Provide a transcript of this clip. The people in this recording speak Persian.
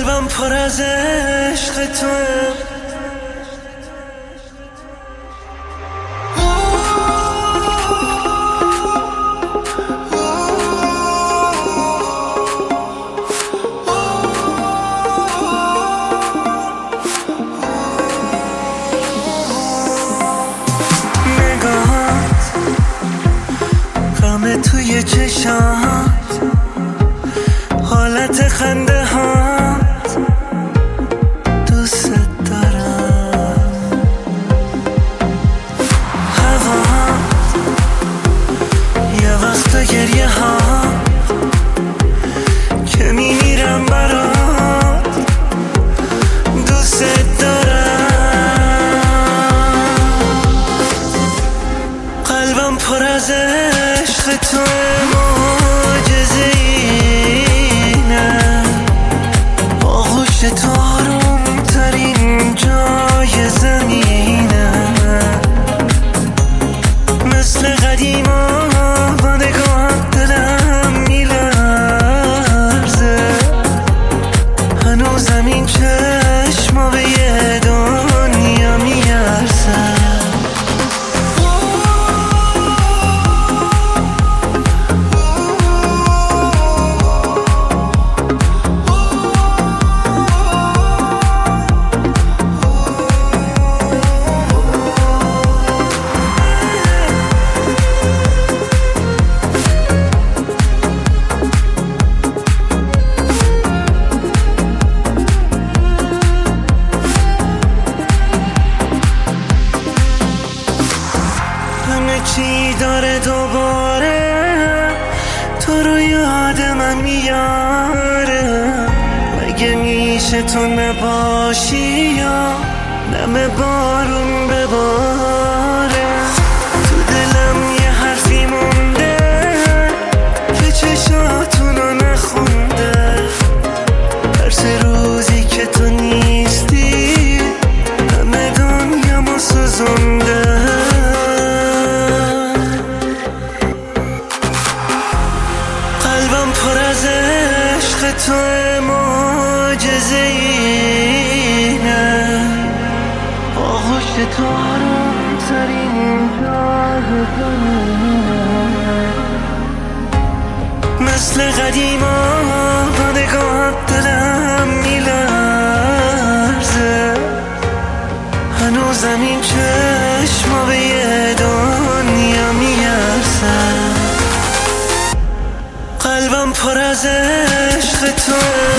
قلبم پر از عشق توه. نگاهات غم توی چشات، حالت خنده هات، دوست دارم. هوات یه وقتا گریه هات که میمیرم برات، دوست دارم. قلبم پر از عشق توه، معجزه اینه، آغوش تو آروم ترین جای زمینه. مثل قدیما با نگاهت دلم میلرزه، هنوزم این چشما به یه دنیا میارزه. همه چی داره دوباره، تو رو یاد من میاره. مگه میشه تو نباشی یا نم بارون بباره؟ تو دلم یه حرفی مونده که چشاتونو نخونده. درس روزی که تو نیستی همه دنیا ما سوزونده. قلبم پر از عشق توه، معجزه اینه، آغوش تو آروم ترین جای زمینه. مثل قدیما با نگاهت دلم میلرزه، هنوزم این چشما به یه دنیا میارزه. قلبم پر از عشق توه.